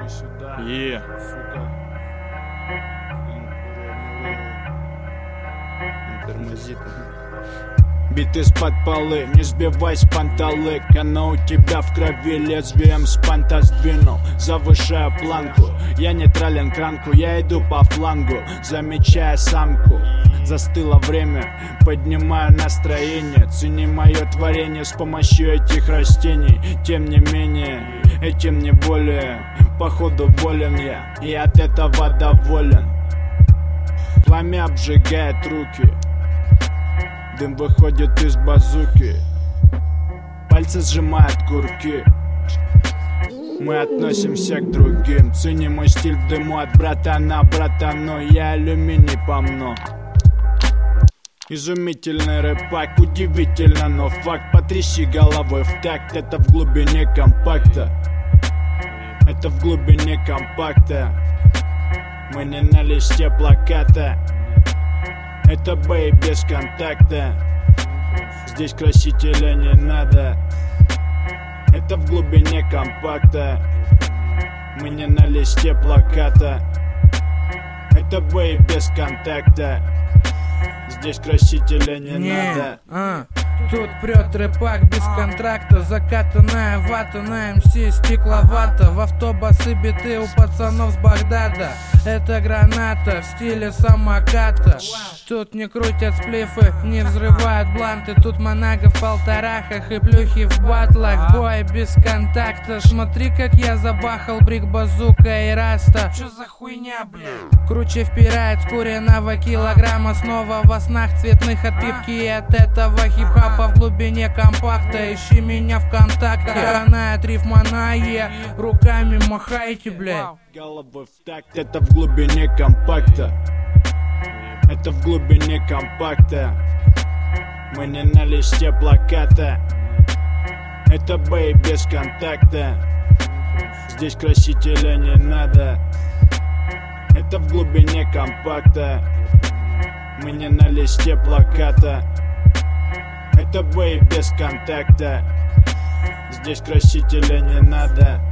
сюда. Сука. Тормозит. Бит из-под полы, не сбивай с панталык. Она у тебя в крови, лезвием с панта сдвинул. Завышаю планку, я нейтрален к ранку. Я иду по флангу, замечая самку. Застыло время, поднимаю настроение. Цени мое творение с помощью этих растений. Тем не менее, этим не более. Походу болен я, и от этого доволен. Пламя обжигает руки, дым выходит из базуки, пальцы сжимают курки. Мы относимся к другим. Цени мой стиль в дыму от братана братану. Я алюминий помну. Изумительный рэпак, удивительно, но факт. Потряси головой в такт. Это в глубине компакта. Это в глубине компакта. Мы не на листе плаката. Это бей без контакта. Здесь красителя не надо. Это в глубине компакта. Мы не на листе плаката. Это бей без контакта. Здесь красителя не надо. Тут прет рэпак без контракта. Закатанная вата на МС стекловата. В автобусы биты у пацанов с Багдада. Это граната в стиле самоката. Тут не крутят сплифы, не взрывают бланты. Тут монага в полторахах и плюхи в батлах. Бой без контакта. Смотри, как я забахал брик, базука и раста. Чё за хуйня, бля? Круче впирает скуренного килограмма. Снова во снах цветных от пипки и от этого хип-хапа в глубине компакта. Ищи меня ВКонтакте. Канает рифманая, руками махайте, блядь. Головы в такт, это в глубине компакта. Это в глубине компакта. Мы не на листе плаката. Это бей без контакта. Здесь красителя не надо. Это в глубине компакта. Мы не на листе плаката. Это бей без контакта. Здесь красителя не надо.